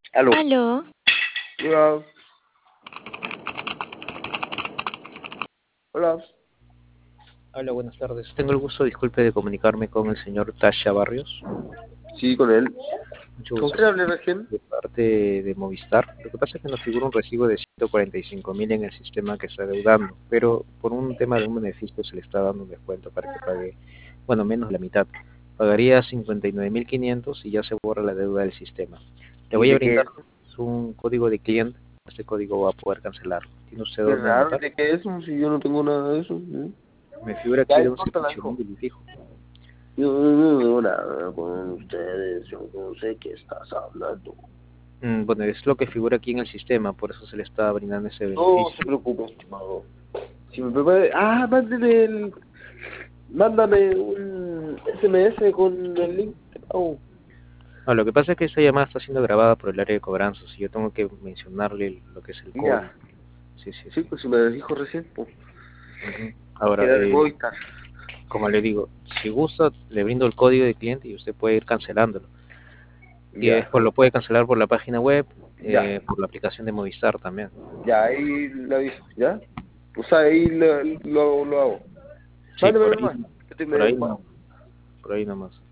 Aló. Aló, Hola. Hola. Hola, buenas tardes. Tengo el gusto, disculpe, de comunicarme con el señor Tasha Barrios. Sí, con él. Mucho ¿Con gusto, quién hablé recién? de parte de Movistar. Lo que pasa es que nos figura un recibo de 145.000 en el sistema que está deudando, pero por un tema de un beneficio se le está dando un descuento para que pague, bueno, menos la mitad. Pagaría 59.500 y ya se borra la deuda del sistema. Le ¿Y voy a de qué brindar es? un código de cliente. Este código va a poder cancelarlo. ¿Tiene usted Qué dónde raro, anotar? ¿de qué es? Si yo no tengo nada de eso. ¿Sí? Me figura aquí Ya, de un córtala, servicio hijo. móvil fijo. Yo no tengo nada con ustedes. Yo no sé qué estás hablando. Bueno, es lo que figura aquí en el sistema, por eso se le está brindando ese No se beneficio. preocupe, estimado. Si me prepare... Mándame un SMS con el link. Oh, No, lo que pasa es que esta llamada está siendo grabada por el área de cobranzas y yo tengo que mencionarle lo que es el ya. código. Sí, sí, Sí, sí. pues si me dijo recién, pues. Ujú. Que Ahora, era de Movistar. como le digo, si gusta, le brindo el código de cliente y usted puede ir cancelándolo. Y Ya, después lo puede cancelar por la página web, ya. por la aplicación de Movistar también. Ya, ahí le aviso, ¿ya? O sea, ahí lo hago. Sí, Mándame nomás, que estoy por medio ahí nomás, ocupado. por ahí nomás.